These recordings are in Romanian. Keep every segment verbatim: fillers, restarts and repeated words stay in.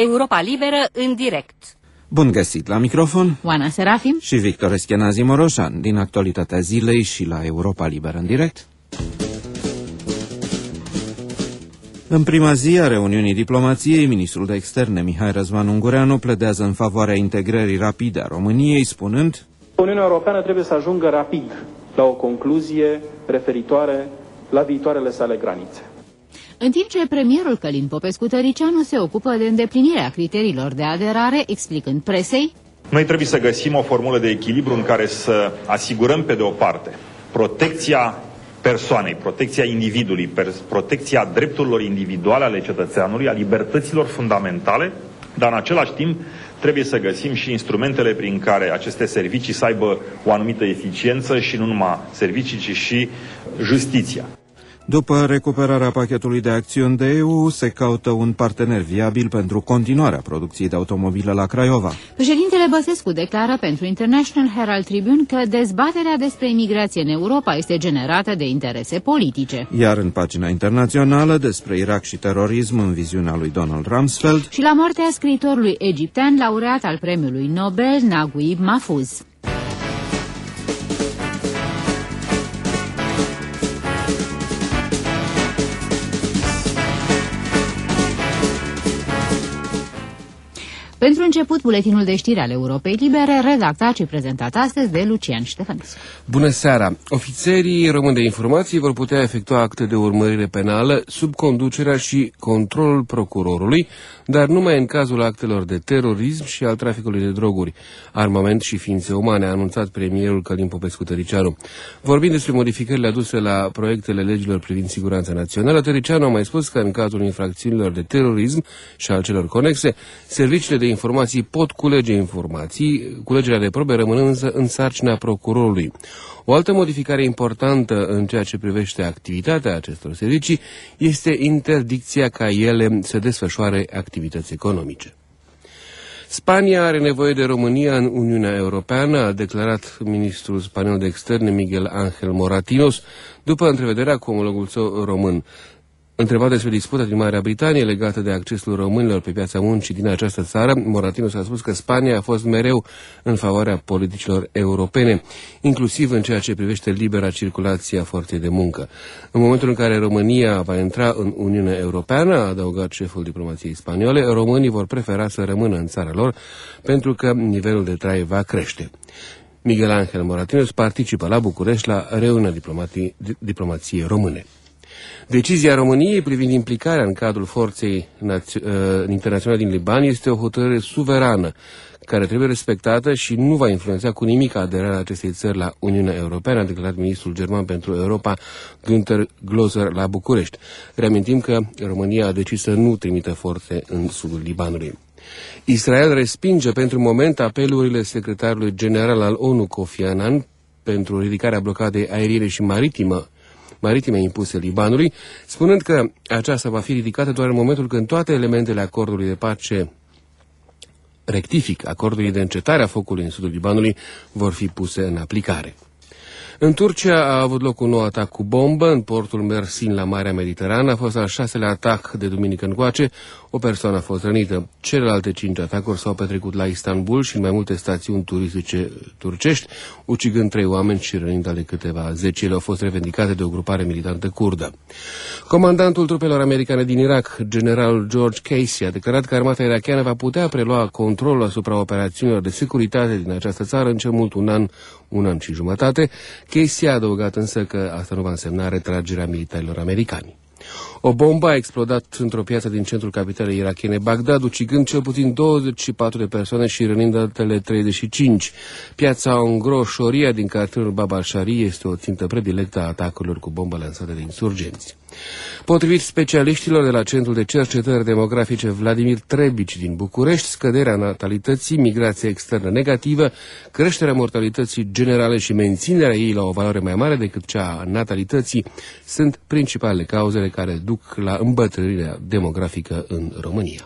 Europa Liberă în direct. Bun găsit la microfon, Oana Serafim și Victor Eschenazi Moroșan, din actualitatea zilei și la Europa Liberă în direct. În prima zi a reuniunii diplomației, ministrul de externe Mihai Răzvan Ungureanu pledează în favoarea integrării rapide a României, spunând: Uniunea Europeană trebuie să ajungă rapid la o concluzie referitoare la viitoarele sale granițe. În timp ce premierul Călin Popescu-Tăricianu se ocupă de îndeplinirea criteriilor de aderare, explicând presei: Noi trebuie să găsim o formulă de echilibru în care să asigurăm, pe de o parte, protecția persoanei, protecția individului, protecția drepturilor individuale ale cetățeanului, a libertăților fundamentale, dar în același timp trebuie să găsim și instrumentele prin care aceste servicii să aibă o anumită eficiență și nu numai servicii, ci și justiția. După recuperarea pachetului de acțiuni de E U, se caută un partener viabil pentru continuarea producției de automobile la Craiova. Președintele Băsescu declară pentru International Herald Tribune că dezbaterea despre imigrație în Europa este generată de interese politice. Iar în pagina internațională, despre Irak și terorism în viziunea lui Donald Rumsfeld. Și la moartea scriitorului egiptean, laureat al premiului Nobel, Naguib Mahfouz. Pentru început, buletinul de știri al Europei Libere, redactat și prezentat astăzi de Lucian Ștefănescu. Bună seara! Ofițerii români de informații vor putea efectua acte de urmărire penală sub conducerea și controlul procurorului, dar numai în cazul actelor de terorism și al traficului de droguri, armament și ființe umane, a anunțat premierul Călin Popescu-Tăricianu. Vorbind despre modificările aduse la proiectele legilor privind siguranța națională, Tăricianu a mai spus că în cazul infracțiunilor de terorism și al celor conexe, serviciile de informații pot culege informații, culegerea de probe rămânând însă în sarcina procurorului. O altă modificare importantă în ceea ce privește activitatea acestor servicii este interdicția ca ele să desfășoare activități economice. Spania are nevoie de România în Uniunea Europeană, a declarat ministrul spaniol de externe Miguel Ángel Moratinos, după întrevederea cu omologul său român. Întrebat despre disputa din Marea Britanie legată de accesul românilor pe piața muncii din această țară, Moratinos a spus că Spania a fost mereu în favoarea politicilor europene, inclusiv în ceea ce privește libera circulație a forței de muncă. În momentul în care România va intra în Uniunea Europeană, a adăugat șeful diplomației spaniole, românii vor prefera să rămână în țara lor pentru că nivelul de trai va crește. Miguel Ángel Moratinos participă la București la reuniunea diplomației române. Decizia României privind implicarea în cadrul forței internaționale din Liban este o hotărâre suverană care trebuie respectată și nu va influența cu nimic aderarea acestei țări la Uniunea Europeană, a declarat ministrul german pentru Europa, Günther Gloser, la București. Reamintim că România a decis să nu trimită forțe în sudul Libanului. Israel respinge pentru moment apelurile secretarului general al ONU, Kofi Annan, pentru ridicarea blocadei aeriene și maritimă maritime impuse Libanului, spunând că aceasta va fi ridicată doar în momentul când toate elementele acordului de pace, rectific, acordului de încetare a focului în sudul Libanului, vor fi puse în aplicare. În Turcia a avut loc un nou atac cu bombă în portul Mersin la Marea Mediterană. A fost al șaselea atac de duminică încoace. O persoană a fost rănită. Celelalte cinci atacuri s-au petrecut la Istanbul și în mai multe stațiuni turistice turcești, ucigând trei oameni și rănind ale câteva zeci. Ele au fost revendicate de o grupare militantă kurdă. Comandantul trupelor americane din Irak, generalul George Casey, a declarat că armata irakiană va putea prelua controlul asupra operațiunilor de securitate din această țară în cel mult un an, un an și jumătate. Casey a adăugat însă că asta nu va însemna retragerea militarilor americani. O bombă a explodat într-o piață din centrul capitalei irakiene, Bagdad, ucigând cel puțin douăzeci și patru de persoane și rănind altele treizeci și cinci. Piața Ongro Shoria din cartierul Bab al-Shari este o țintă predilectă a atacurilor cu bombă lansate de insurgenți. Potrivit specialiștilor de la Centrul de Cercetări Demografice Vladimir Trebici din București, scăderea natalității, migrația externă negativă, creșterea mortalității generale și menținerea ei la o valoare mai mare decât cea a natalității sunt principalele cauzele care duc la îmbătrânirea demografică în România.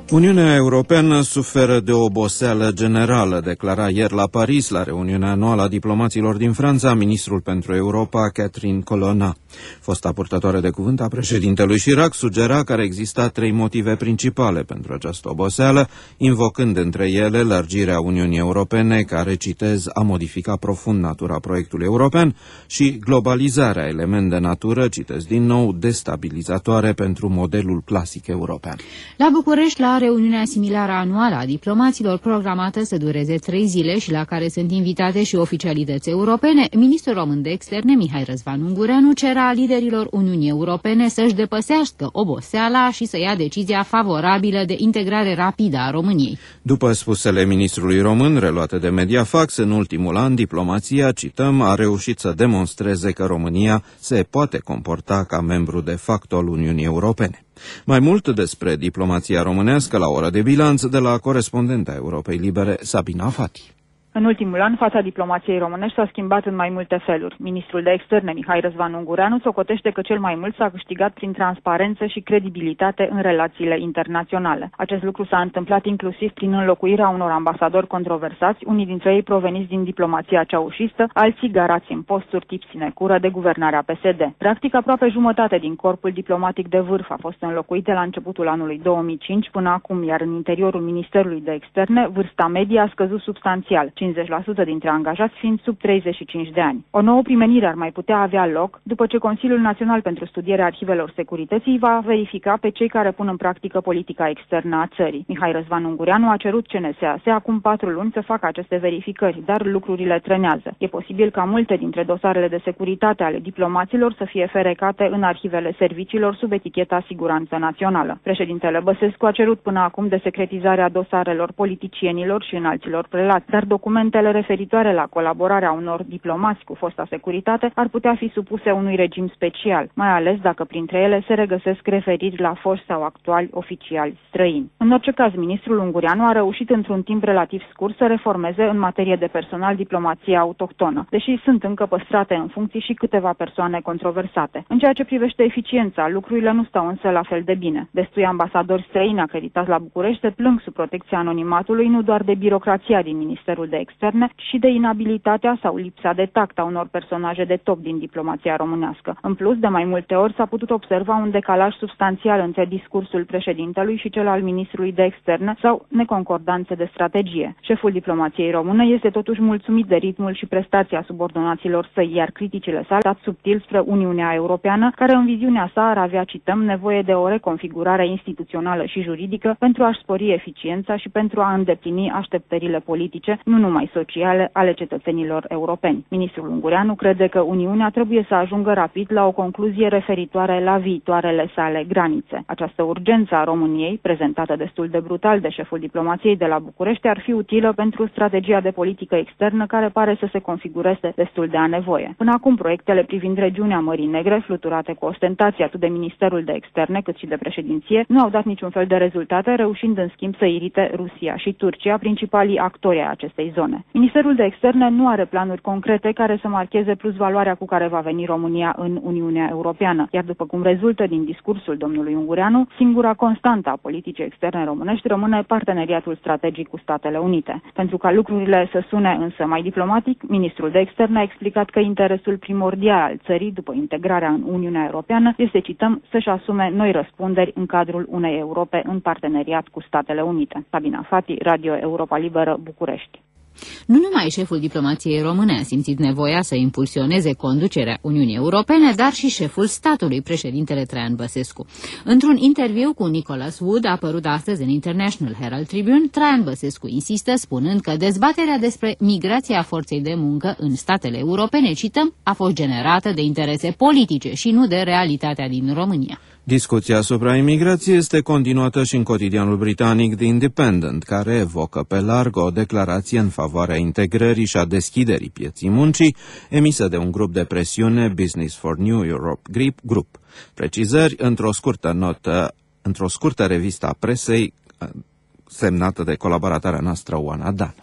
Uniunea Europeană suferă de o oboseală generală, declara ieri la Paris, la reuniunea anuală a diplomaților din Franța, ministrul pentru Europa, Catherine Colonna. Fosta purtătoare de cuvânt a președintelui Chirac sugera că ar exista trei motive principale pentru această oboseală, invocând între ele lărgirea Uniunii Europene, care, citez, a modificat profund natura proiectului european, și globalizarea, element de natură, citez din nou, destabilizatoare pentru modelul clasic european. La București, la reuniunea similară anuală a diplomaților programată să dureze trei zile și la care sunt invitate și oficialități europene, ministrul român de externe Mihai Răzvan Ungureanu cera liderilor Uniunii Europene să-și depăsească oboseala și să ia decizia favorabilă de integrare rapidă a României. După spusele ministrului român, reluate de Mediafax, în ultimul an, diplomația, cităm, a reușit să demonstreze că România se poate comporta ca membru de facto al Uniunii Europene. Mai mult despre diplomația românească la ora de bilanț de la corespondenta Europei Libere, Sabina Fati. În ultimul an, fața diplomației românești s-a schimbat în mai multe feluri. Ministrul de externe, Mihai Răzvan Ungureanu, socotește că cel mai mult s-a câștigat prin transparență și credibilitate în relațiile internaționale. Acest lucru s-a întâmplat inclusiv prin înlocuirea unor ambasadori controversați, unii dintre ei proveniți din diplomația ceaușistă, alții garați în posturi tip sinecură de guvernarea P S D. Practic, aproape jumătate din corpul diplomatic de vârf a fost înlocuit de la începutul anului două mii cinci până acum, iar în interiorul Ministerului de Externe, vârsta medie a scăzut substanțial, cincizeci la sută dintre angajați fiind sub treizeci și cinci de ani. O nouă primenire ar mai putea avea loc după ce Consiliul Național pentru Studierea Arhivelor Securității va verifica pe cei care pun în practică politica externă a țării. Mihai Răzvan Ungureanu a cerut C N S A S acum patru luni să facă aceste verificări, dar lucrurile trenează. E posibil ca multe dintre dosarele de securitate ale diplomaților să fie ferecate în arhivele serviciilor sub eticheta Siguranță Națională. Președintele Băsescu a cerut până acum desecretizarea dosarelor politicienilor și înalților prelați, dar documentele referitoare la colaborarea unor diplomați cu fosta securitate ar putea fi supuse unui regim special, mai ales dacă printre ele se regăsesc referiri la foști sau actuali oficiali străini. În orice caz, ministrul Ungureanu a reușit într-un timp relativ scurt să reformeze în materie de personal diplomația autohtonă, deși sunt încă păstrate în funcții și câteva persoane controversate. În ceea ce privește eficiența, lucrurile nu stau însă la fel de bine. Destui ambasadori străini acreditați la București se plâng sub protecția anonimatului nu doar de birocrația din Ministerul de Externe, și de inabilitatea sau lipsa de tact a unor personaje de top din diplomația românească. În plus, de mai multe ori s-a putut observa un decalaj substanțial între discursul președintelui și cel al ministrului de externe sau neconcordanțe de strategie. Șeful diplomației române este totuși mulțumit de ritmul și prestația subordonaților săi, iar criticile sale dat subtil spre Uniunea Europeană, care în viziunea sa ar avea, cităm, nevoie de o reconfigurare instituțională și juridică pentru a-și spori eficiența și pentru a îndeplini așteptările politice, nu numai sociale, ale cetățenilor europeni. Ministrul Ungureanu crede că Uniunea trebuie să ajungă rapid la o concluzie referitoare la viitoarele sale granițe. Această urgență a României, prezentată destul de brutal de șeful diplomației de la București, ar fi utilă pentru strategia de politică externă care pare să se configureze destul de a nevoie. Până acum, proiectele privind regiunea Mării Negre, fluturate cu ostentație atât de Ministerul de Externe cât și de președinție, nu au dat niciun fel de rezultate, reușind în schimb să irite Rusia și Turcia, principalii actori ai acestei zone. Ministerul de Externe nu are planuri concrete care să marcheze plus valoarea cu care va veni România în Uniunea Europeană, iar după cum rezultă din discursul domnului Ungureanu, singura constantă a politicii externe românești rămâne parteneriatul strategic cu Statele Unite. Pentru ca lucrurile să sune însă mai diplomatic, ministrul de Externe a explicat că interesul primordial al țării după integrarea în Uniunea Europeană este, cităm, să-și asume noi răspunderi în cadrul unei Europe în parteneriat cu Statele Unite. Sabina Fati, Radio Europa Liberă, București. Nu numai șeful diplomației române a simțit nevoia să impulsioneze conducerea Uniunii Europene, dar și șeful statului, președintele Traian Băsescu. Într-un interviu cu Nicholas Wood, apărut astăzi în International Herald Tribune, Traian Băsescu insistă spunând că dezbaterea despre migrația forței de muncă în statele europene, cităm, a fost generată de interese politice și nu de realitatea din România. Discuția asupra imigrației este continuată și în cotidianul britanic The Independent, care evocă pe larg o declarație în favoarea integrării și a deschiderii pieții muncii, emisă de un grup de presiune, Business for New Europe Group. Precizări într-o scurtă notă, într-o scurtă revistă a presei semnată de colaboratoarea noastră Oana Dan.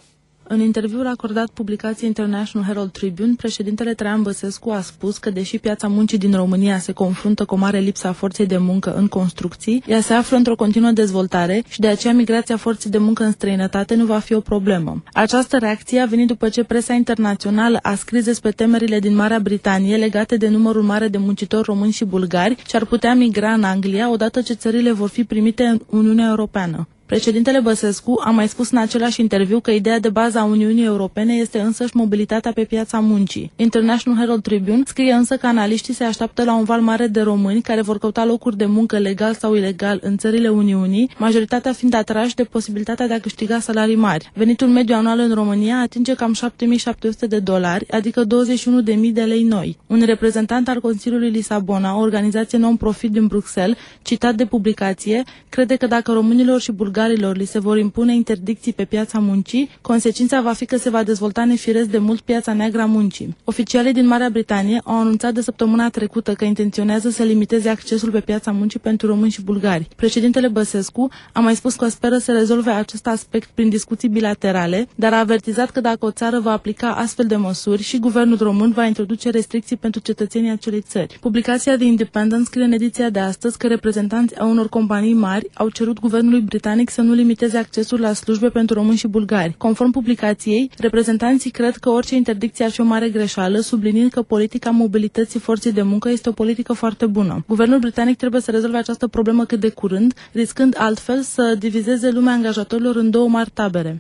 În interviul acordat publicației International Herald Tribune, președintele Traian Băsescu a spus că deși piața muncii din România se confruntă cu o mare lipsă a forței de muncă în construcții, ea se află într-o continuă dezvoltare și de aceea migrația forței de muncă în străinătate nu va fi o problemă. Această reacție a venit după ce presa internațională a scris despre temerile din Marea Britanie legate de numărul mare de muncitori români și bulgari ce ar putea migra în Anglia odată ce țările vor fi primite în Uniunea Europeană. Președintele Băsescu a mai spus în același interviu că ideea de bază a Uniunii Europene este însăși mobilitatea pe piața muncii. International Herald Tribune scrie însă că analiștii se așteaptă la un val mare de români care vor căuta locuri de muncă legal sau ilegal în țările Uniunii, majoritatea fiind atrași de posibilitatea de a câștiga salarii mari. Venitul mediu anual în România atinge cam șapte mii șapte sute de dolari, adică douăzeci și unu de mii de lei noi. Un reprezentant al Consiliului Lisabona, o organizație non-profit din Bruxelles, citat de publicație, crede că dacă românilor și bulgarilor li se vor impune interdicții pe piața muncii, consecința va fi că se va dezvolta nefiresc de mult piața neagră a muncii. Oficialii din Marea Britanie au anunțat de săptămâna trecută că intenționează să limiteze accesul pe piața muncii pentru români și bulgari. Președintele Băsescu a mai spus că speră să rezolve acest aspect prin discuții bilaterale, dar a avertizat că dacă o țară va aplica astfel de măsuri, și guvernul român va introduce restricții pentru cetățenii acelei țări. Publicația The Independent scrie în ediția de astăzi că reprezentanți ai unor companii mari au cerut guvernului britanic să nu limiteze accesul la slujbe pentru români și bulgari. Conform publicației, reprezentanții cred că orice interdicție ar fi o mare greșeală, subliniind că politica mobilității forței de muncă este o politică foarte bună. Guvernul britanic trebuie să rezolve această problemă cât de curând, riscând altfel să divizeze lumea angajatorilor în două mari tabere.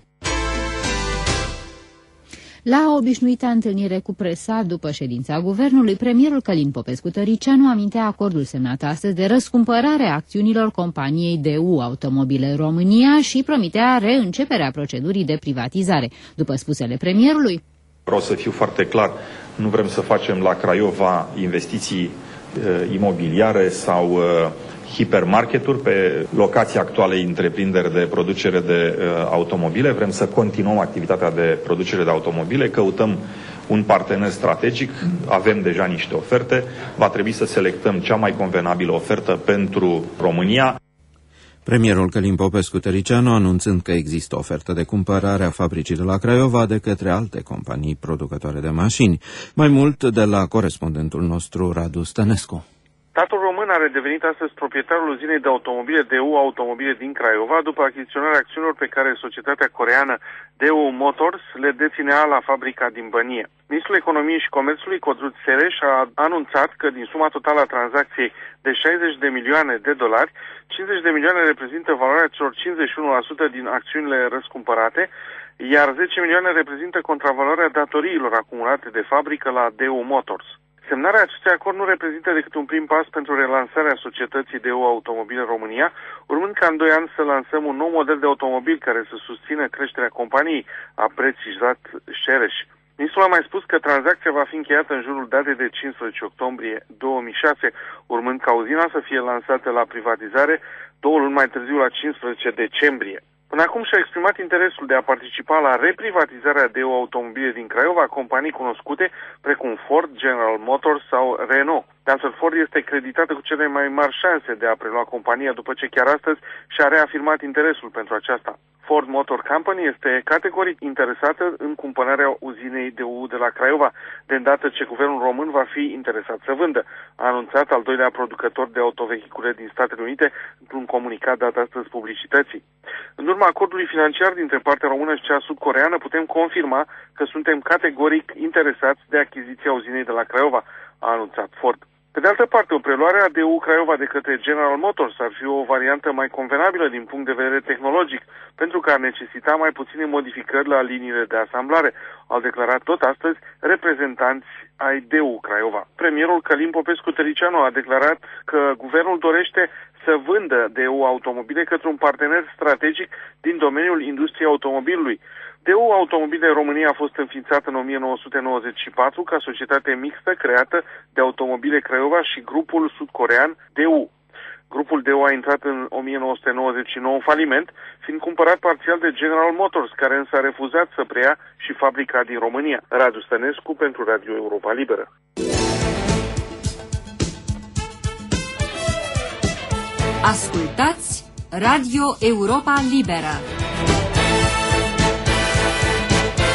La obișnuita întâlnire cu presa după ședința guvernului, premierul Călin Popescu-Tăricianu amintea acordul semnat astăzi de răscumpărare a acțiunilor companiei D U Automobile România și promitea reînceperea procedurii de privatizare. După spusele premierului, vreau să fiu foarte clar, nu vrem să facem la Craiova investiții uh, imobiliare sau uh, hipermarketuri pe locația actualei întreprinderi de producere de uh, automobile. Vrem să continuăm activitatea de producere de automobile, căutăm un partener strategic, avem deja niște oferte, va trebui să selectăm cea mai convenabilă ofertă pentru România. Premierul Călin Popescu-Tăricianu anunțând că există ofertă de cumpărare a fabricii de la Craiova de către alte companii producătoare de mașini. Mai mult de la corespondentul nostru Radu Stănescu. Statul român a redevenit astăzi proprietarul uzinei de automobile D U Automobile din Craiova după achiziționarea acțiunilor pe care societatea coreeană D U Motors le deținea la fabrica din Bănie. Ministrul Economiei și Comerțului, Codruț Sereș, a anunțat că din suma totală a tranzacției de șaizeci de milioane de dolari, cincizeci de milioane reprezintă valoarea celor cincizeci și unu la sută din acțiunile răscumpărate, iar zece milioane reprezintă contravaloarea datoriilor acumulate de fabrică la D U Motors. Semnarea acestui acord nu reprezintă decât un prim pas pentru relansarea societății D U Automobile România, urmând ca în doi ani să lansăm un nou model de automobil care să susțină creșterea companiei, a precizat Sereș. Ministrul a mai spus că tranzacția va fi încheiată în jurul datei de cincisprezece octombrie două mii șase, urmând ca uzina să fie lansată la privatizare două luni mai târziu la cincisprezece decembrie. Până acum și-a exprimat interesul de a participa la reprivatizarea D U Automobile din Craiova, companii cunoscute precum Ford, General Motors sau Renault. De altfel, Ford este creditată cu cele mai mari șanse de a prelua compania după ce chiar astăzi și-a reafirmat interesul pentru aceasta. Ford Motor Company este categoric interesată în cumpărarea uzinei D U de la Craiova, de îndată ce guvernul român va fi interesat să vândă, a anunțat al doilea producător de autovehicule din Statele Unite într-un comunicat dat astăzi publicității. În urma acordului financiar dintre partea română și cea sud-coreeană, putem confirma că suntem categoric interesați de achiziția uzinei de la Craiova, a anunțat Ford. Pe de altă parte, o preluare a D U Craiova de către General Motors ar fi o variantă mai convenabilă din punct de vedere tehnologic, pentru că ar necesita mai puține modificări la liniile de asamblare, au declarat tot astăzi reprezentanți ai D U Craiova. Premierul Călin Popescu-Tăricianu a declarat că guvernul dorește să vândă D U Automobile către un partener strategic din domeniul industriei automobilului. D U Automobile România a fost înființată în o mie nouă sute nouăzeci și patru ca societate mixtă creată de Automobile Craiova și grupul sud-corean D U. Grupul D U a intrat în o mie nouă sute nouăzeci și nouă în faliment, fiind cumpărat parțial de General Motors, care însă a refuzat să preia și fabrica din România. Radu Stănescu pentru Radio Europa Liberă. Ascultați Radio Europa Liberă.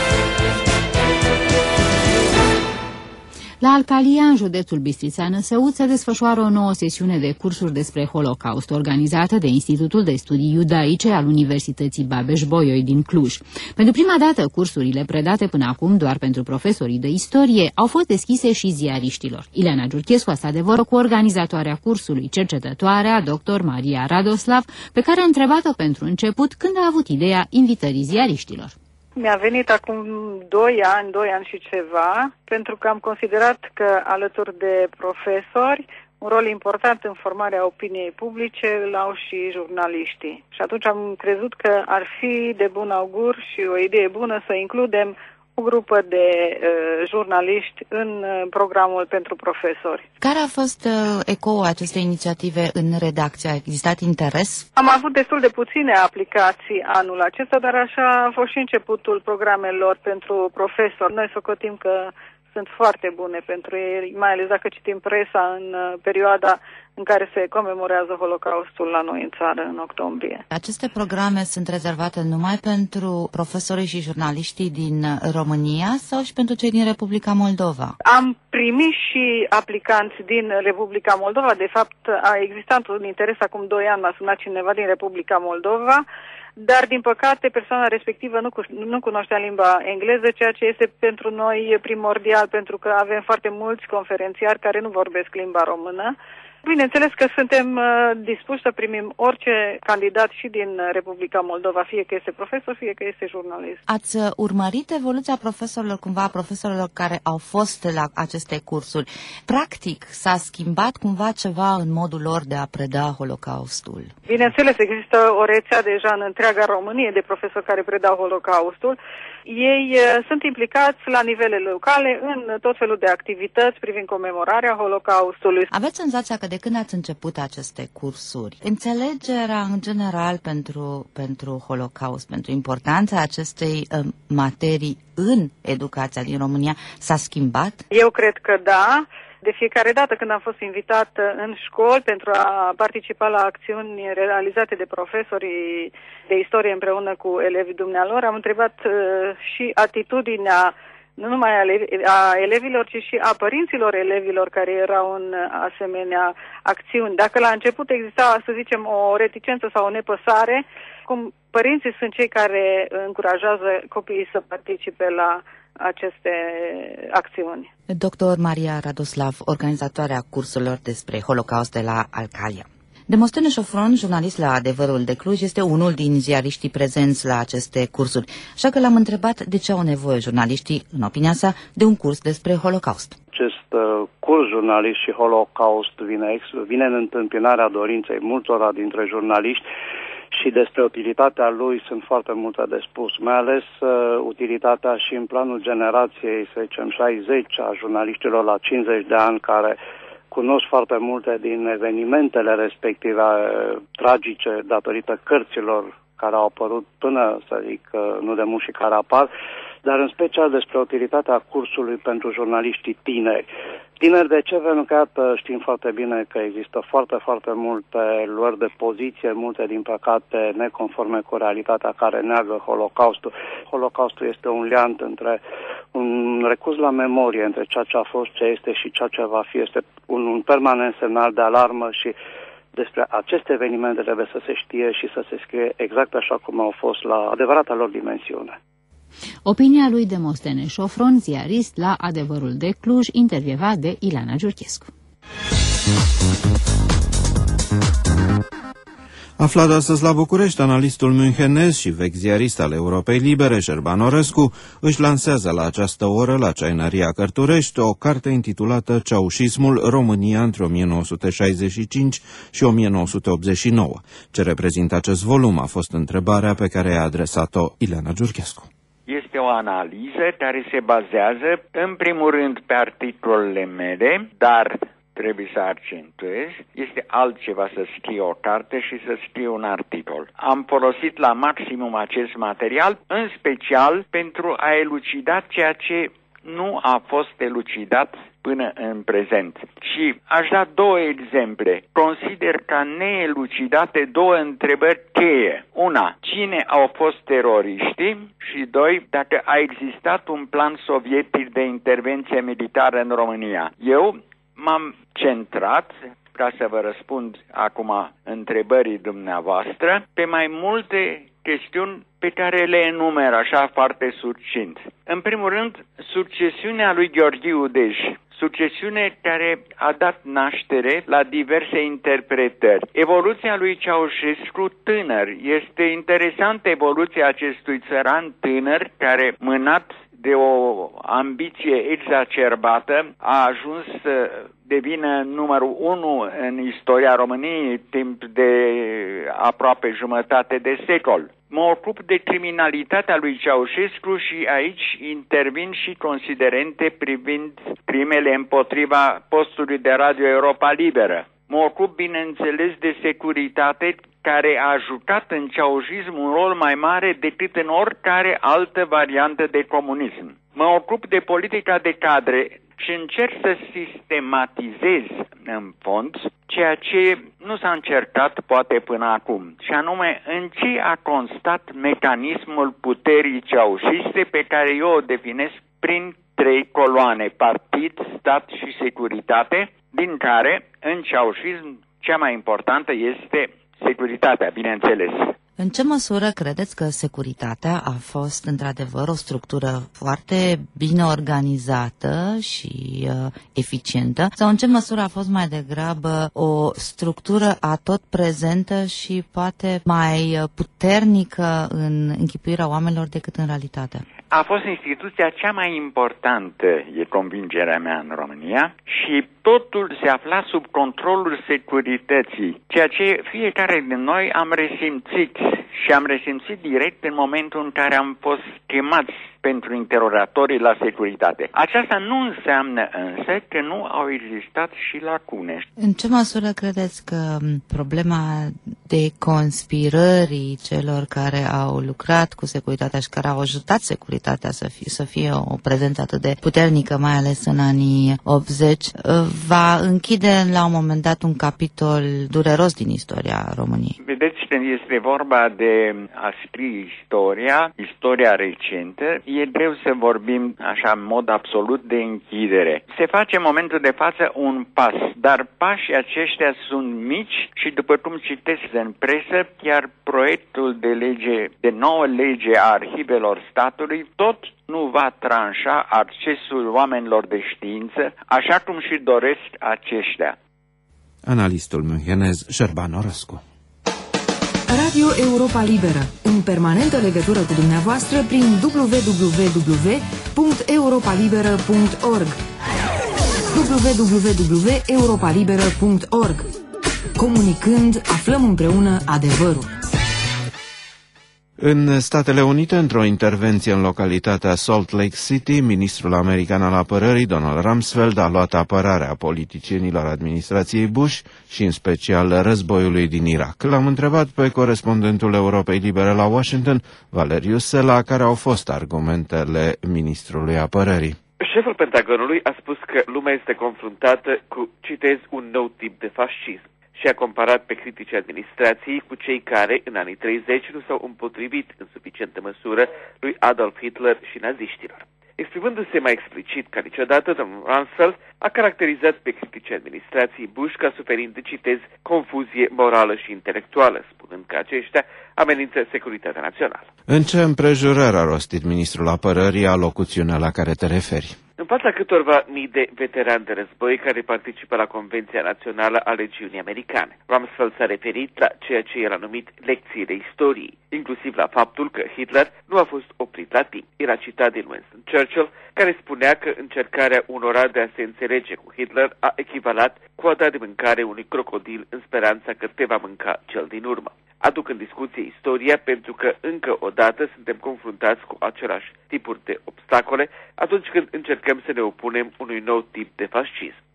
La Alcalia, în județul Bistrița-Năsăud, se desfășoară o nouă sesiune de cursuri despre Holocaust, organizată de Institutul de Studii Iudaice al Universității Babeș-Bolyai din Cluj. Pentru prima dată, cursurile predate până acum doar pentru profesorii de istorie au fost deschise și ziariștilor. Ileana Giurchescu a stat de vorbă cu organizatoarea cursului, cercetătoarea doctor Maria Radoslav, pe care a întrebat-o pentru început când a avut ideea invitării ziariștilor. Mi-a venit acum doi ani, doi ani și ceva, pentru că am considerat că alături de profesori, un rol important în formarea opiniei publice îl au și jurnaliștii. Și atunci am crezut că ar fi de bun augur și o idee bună să includem o grupă de uh, jurnaliști în uh, programul pentru profesori. Care a fost uh, ecoul acestei inițiative în redacție? A existat interes? Am avut destul de puține aplicații anul acesta, dar așa a fost și începutul programelor pentru profesori. Noi socotim că sunt foarte bune pentru ei, mai ales dacă citim presa în uh, perioada în care se comemorează Holocaustul la noi în țară, în octombrie. Aceste programe sunt rezervate numai pentru profesorii și jurnaliștii din România sau și pentru cei din Republica Moldova? Am primit și aplicanți din Republica Moldova. De fapt, a existat un interes acum doi ani, m-a sunat cineva din Republica Moldova, dar, din păcate, persoana respectivă nu, cu, nu cunoștea limba engleză, ceea ce este pentru noi primordial, pentru că avem foarte mulți conferențiari care nu vorbesc limba română. Bineînțeles că suntem uh, dispuși să primim orice candidat și din Republica Moldova, fie că este profesor, fie că este jurnalist. Ați urmărit evoluția profesorilor, cumva, profesorilor care au fost la aceste cursuri? Practic, s-a schimbat cumva ceva în modul lor de a preda Holocaustul? Bineînțeles, există o rețea deja în întreaga Românie de profesori care predau Holocaustul. Ei uh, sunt implicați la nivele locale în tot felul de activități privind comemorarea Holocaustului. Aveți senzația că de când ați început aceste cursuri, înțelegerea în general pentru, pentru Holocaust, pentru importanța acestei uh, materii în educația din România s-a schimbat? Eu cred că da. De fiecare dată când am fost invitat în școli pentru a participa la acțiuni realizate de profesorii de istorie împreună cu elevii dumnealor, am întrebat uh, și atitudinea nu numai a elevilor, ci și a părinților elevilor care erau în asemenea acțiuni. Dacă la început exista, să zicem, o reticență sau o nepăsare, cum părinții sunt cei care încurajează copiii să participe la aceste acțiuni. Doctor Maria Radoslav, organizatoarea cursurilor despre Holocaust de la Alcalia. Demostene Șofron, jurnalist la Adevărul de Cluj, este unul din ziariștii prezenți la aceste cursuri, așa că l-am întrebat de ce au nevoie jurnaliștii, în opinia sa, de un curs despre Holocaust. Acest uh, curs jurnalist și Holocaust vine, vine în întâmpinarea dorinței multora dintre jurnaliști și despre utilitatea lui sunt foarte multe de spus, mai ales uh, utilitatea și în planul generației, să zicem, șaizeci a jurnaliștilor la cincizeci de ani care cunosc foarte multe din evenimentele respective tragice datorită cărților care au apărut până, să zic, nu de mult și care apar, dar în special despre utilitatea cursului pentru jurnaliștii tineri. Tineri de ce? Pentru că, iată, știm foarte bine că există foarte, foarte multe luări de poziție, multe, din păcate, neconforme cu realitatea care neagă Holocaustul. Holocaustul este un liant între un recurs la memorie, între ceea ce a fost, ce este și ceea ce va fi. Este un, un permanent semnal de alarmă și despre aceste evenimente trebuie să se știe și să se scrie exact așa cum au fost la adevărata lor dimensiune. Opinia lui Demostene Șofron, ziarist la Adevărul de Cluj, intervievat de Ileana Giurchescu. Aflat astăzi la București, analistul münchenez și vechi ziarist al Europei Libere, Șerban Orescu, își lansează la această oră, la Ceainăria Cărturești, o carte intitulată Ceaușismul, România între o mie nouă sute șaizeci și cinci și o mie nouă sute optzeci și nouă. Ce reprezintă acest volum a fost întrebarea pe care i-a adresat-o Ileana Giurchescu. Este o analiză care se bazează, în primul rând, pe articolele mele, dar trebuie să accentuez, este altceva să scriu o carte și să scriu un articol. Am folosit la maximum acest material, în special pentru a elucida ceea ce nu a fost elucidat până în prezent. Și aș da două exemple. Consider ca neelucidate două întrebări cheie. Una, cine au fost teroriștii? Și doi, dacă a existat un plan sovietic de intervenție militară în România. Eu m-am centrat, ca să vă răspund acum întrebării dumneavoastră, pe mai multe chestiuni pe care le enumer așa foarte succint. În primul rând, succesiunea lui Gheorghe Udej, succesiune care a dat naștere la diverse interpretări. Evoluția lui Ceaușescu tânăr. Este interesantă evoluția acestui țăran tânăr care, mânat de o ambiție exacerbată, a ajuns să devină numărul unu în istoria României timp de aproape jumătate de secol. Mă ocup de criminalitatea lui Ceaușescu și aici intervin și considerente privind crimele împotriva postului de radio Europa Liberă. Mă ocup, bineînțeles, de securitate, care a jucat în ceaușism un rol mai mare decât în oricare altă variantă de comunism. Mă ocup de politica de cadre și încerc să sistematizez în fond ceea ce nu s-a încercat poate până acum, și anume în ce a constat mecanismul puterii ceaușiste, pe care eu o definesc prin trei coloane: partid, stat și securitate, din care în ceaușism cea mai importantă este securitatea, bineînțeles. În ce măsură credeți că securitatea a fost într-adevăr o structură foarte bine organizată și uh, eficientă, sau în ce măsură a fost mai degrabă o structură atot prezentă și poate mai puternică în închipuirea oamenilor decât în realitate? A fost instituția cea mai importantă, e convingerea mea, în România, și totul se afla sub controlul securității, ceea ce fiecare din noi am resimțit și am resimțit direct în momentul în care am fost chemați pentru interogatorii la securitate. Aceasta nu înseamnă însă că nu au existat și lacune. În ce măsură credeți că problema de conspirării celor care au lucrat cu securitatea și care au ajutat securitatea să fie, să fie o prezență atât de puternică, mai ales în anii optzeci, va închide la un moment dat un capitol dureros din istoria României? Vedeți, când este vorba de a scrie istoria, istoria recentă, e greu să vorbim așa în mod absolut de închidere. Se face în momentul de față un pas, dar pașii aceștia sunt mici și, după cum citesc în presă, chiar proiectul de lege, de nouă lege a arhivelor statului, tot nu va tranșa accesul oamenilor de știință, așa cum și doresc aceștia. Analistul münchenez Șerban Orăscu. Radio Europa Liberă, în permanentă legătură cu dumneavoastră prin w w w punct europa liberă punct org w w w punct europa liberă punct org. Comunicând, aflăm împreună adevărul. În Statele Unite, într-o intervenție în localitatea Salt Lake City, ministrul american al apărării, Donald Rumsfeld, a luat apărarea politicienilor administrației Bush și în special războiului din Irak. L-am întrebat pe corespondentul Europei Libere la Washington, Valeriu Sela, care au fost argumentele ministrului apărării. Șeful Pentagonului a spus că lumea este confruntată cu, citez, un nou tip de fascism și a comparat pe criticii administrației cu cei care, în anii treizeci, nu s-au împotrivit în suficientă măsură lui Adolf Hitler și naziștilor. Exprimându-se mai explicit ca niciodată, domnul Rumsfeld a caracterizat pe criticii administrației Bush ca suferind, citez, confuzie morală și intelectuală, spunând că aceștia amenință securitatea națională. În ce împrejurări a rostit ministrul apărării alocuțiunea la care te referi? În fața câtorva mii de veterani de război care participă la Convenția Națională a Legiunii Americane, Rumsfeld s-a referit la ceea ce el a numit lecțiile istoriei, inclusiv la faptul că Hitler nu a fost oprit la timp. Era citat din Winston Churchill, care spunea că încercarea unora de a se înțelege cu Hitler a echivalat coada de mâncare unui crocodil în speranța că te va mânca cel din urmă. Aduc în discuție istoria pentru că încă o dată suntem confruntați cu același tipuri de obstacole atunci când încercăm să ne opunem unui nou tip de fascism.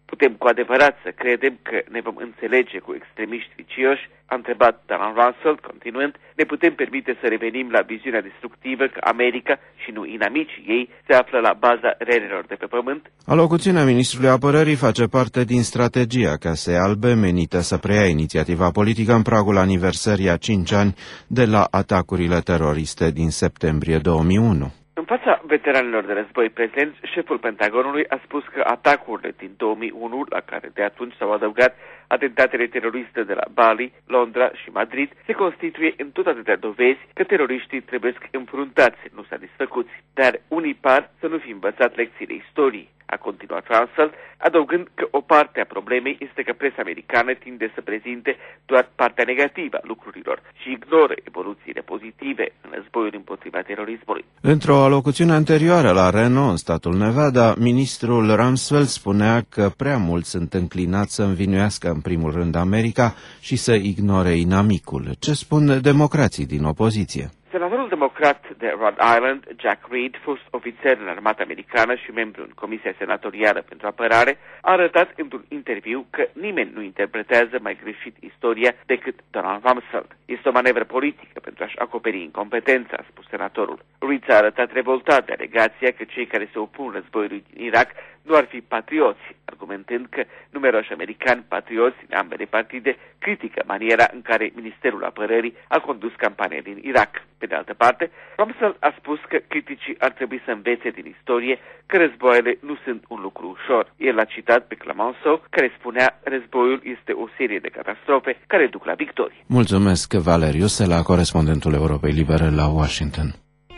Putem cu adevărat să credem că ne vom înțelege cu extremiști vicioși? A întrebat Donald Rumsfeld, continuând, ne putem permite să revenim la viziunea destructivă că America și nu inamicii ei se află la baza relelor de pe pământ? Alocuțiunea ministrului apărării face parte din strategia Casei Albe menită să preia inițiativa politică în pragul aniversării a cinci ani de la atacurile teroriste din septembrie două mii unu. În fața veteranilor de război prezenți, șeful Pentagonului a spus că atacurile din două mii unu, la care de atunci s-au adăugat atentatele teroriste de la Bali, Londra și Madrid, se constituie în tot atâtea dovezi că teroriștii trebuie înfruntați, nu satisfăcuți. Dar unii par să nu fi învățat lecțiile istoriei, a continuat Rumsfeld, adăugând că o parte a problemei este că presa americană tinde să prezinte doar partea negativă a lucrurilor și ignoră evoluțiile pozitive în războiul împotriva terorismului. Într-o alocuțiune anterioară la Reno, în statul Nevada, ministrul Rumsfeld spunea că prea mulți sunt înclinați să învinuiască în primul rând America și să ignore inamicul. Ce spun democrații din opoziție? Senatorul democrat de Rhode Island, Jack Reed, fost ofițer în armata americană și membru în Comisia Senatorială pentru Apărare, a arătat într-un interviu că nimeni nu interpretează mai greșit istoria decât Donald Rumsfeld. Este o manevră politică pentru a-și acoperi incompetența, a spus senatorul. Reed s-a arătat revoltat de alegația că cei care se opun războiului din Irak nu ar fi patrioți, argumentând că numeroși americani patrioți din ambele partide critică maniera în care Ministerul Apărării a condus campania din Irak. Pe de altă parte, Rumsfeld a spus că criticii ar trebui să învețe din istorie că războaiele nu sunt un lucru ușor. El l-a citat pe Clemenceau, care spunea: războiul este o serie de catastrofe care duc la victorie. Mulțumesc, Valeriu Sela, corespondentul Europei Libere la Washington.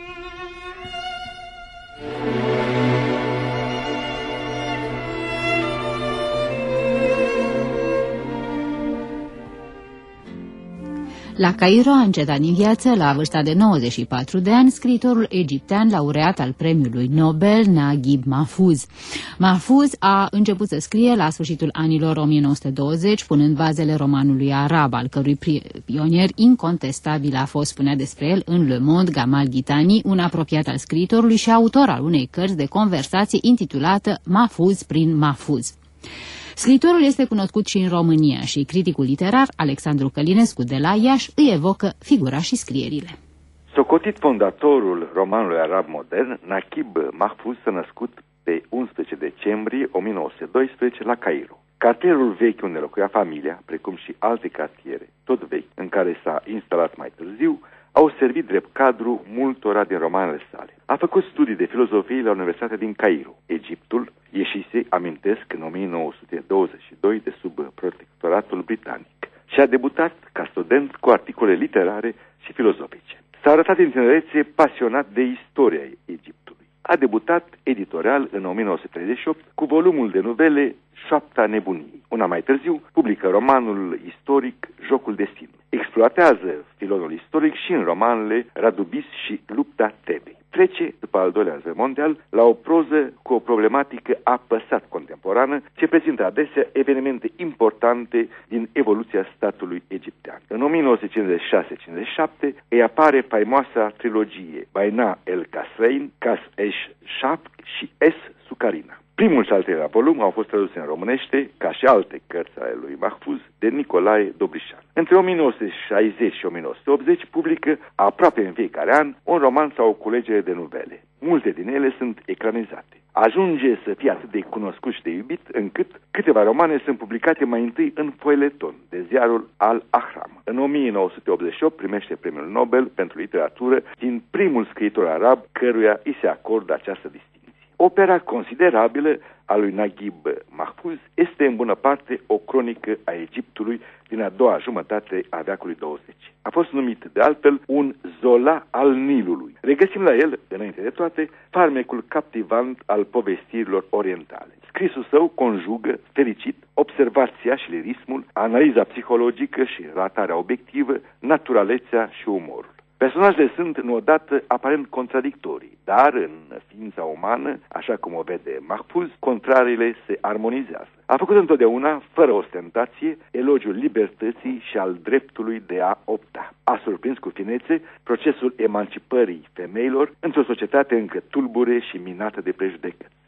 La Cairo a încetat din viață, la vârsta de nouăzeci și patru de ani, scriitorul egiptean laureat al premiului Nobel, Naguib Mahfouz. Mahfouz a început să scrie la sfârșitul anilor o mie nouă sute douăzeci, punând bazele romanului arab, al cărui pionier incontestabil a fost, spunea despre el în Le Monde Gamal Ghitani, un apropiat al scriitorului și autor al unei cărți de conversații intitulată Mahfouz prin Mahfouz. Scriitorul este cunoscut și în România și criticul literar Alexandru Călinescu de la Iași îi evocă figura și scrierile. Socotit fondatorul romanului arab modern, Naguib Mahfouz s-a născut pe unsprezece decembrie o mie nouă sute doisprezece la Cairo. Cartierul vechi unde locuia familia, precum și alte cartiere tot vechi în care s-a instalat mai târziu, au servit drept cadru multora din romanele sale. A făcut studii de filozofie la Universitatea din Cairo. Egiptul ieșise, amintesc, în o mie nouă sute douăzeci și doi de sub protectoratul britanic și a debutat ca student cu articole literare și filozofice. S-a arătat în tinerețe pasionat de istoria Egiptului. A debutat editorial în o mie nouă sute treizeci și opt cu volumul de novele Șoapta nebuniei. Una mai târziu publică romanul istoric Jocul Destinului. Exploatează filonul istoric și în romanele Radu Bis și Lupta Tebei. Trece, după al doilea război mondial, la o proză cu o problematică apăsat contemporană, ce prezintă adesea evenimente importante din evoluția statului egiptean. În o mie nouă sute cincizeci și șase cincizeci și șapte îi apare faimoasa trilogie Baina el Kasrein, Kas Esh Shap și Es Sucarina. Primul și al treilea volum au fost traduse în românește, ca și alte cărți ale lui Mahfouz, de Nicolae Dobrișan. Între o mie nouă sute șaizeci și o mie nouă sute optzeci publică aproape în fiecare an un roman sau o culegere de novele. Multe din ele sunt ecranizate. Ajunge să fie atât de cunoscut și de iubit, încât câteva romane sunt publicate mai întâi în foileton de ziarul Al-Ahram. În o mie nouă sute optzeci și opt primește premiul Nobel pentru literatură din primul scriitor arab căruia îi se acordă această distinție. Opera considerabilă a lui Naguib Mahfouz este în bună parte o cronică a Egiptului din a doua jumătate a veacului douăzeci. A fost numit de altfel un Zola al Nilului. Regăsim la el, înainte de toate, farmecul captivant al povestirilor orientale. Scrisul său conjugă, fericit, observația și lirismul, analiza psihologică și relatarea obiectivă, naturalețea și umorul. Personajele sunt, în odată, aparent contradictorii, dar în ființa umană, așa cum o vede Mahfouz, contrariile se armonizează. A făcut întotdeauna, fără ostentație, elogiul libertății și al dreptului de a opta. A surprins cu finețe procesul emancipării femeilor într-o societate încă tulbure și minată de prejudecăți.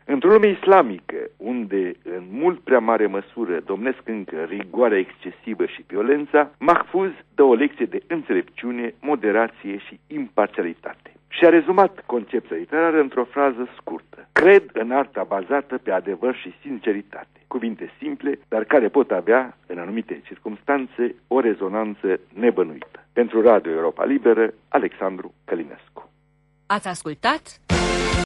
Într-o lume islamică, unde în mult prea mare măsură domnesc încă rigoarea excesivă și violența, Mahfouz dă o lecție de înțelepciune, moderație și imparțialitate. Și a rezumat concepția literară într-o frază scurtă. Cred în arta bazată pe adevăr și sinceritate. Cuvinte simple, dar care pot avea, în anumite circumstanțe, o rezonanță nebănuită. Pentru Radio Europa Liberă, Alexandru Călinescu. Ați ascultat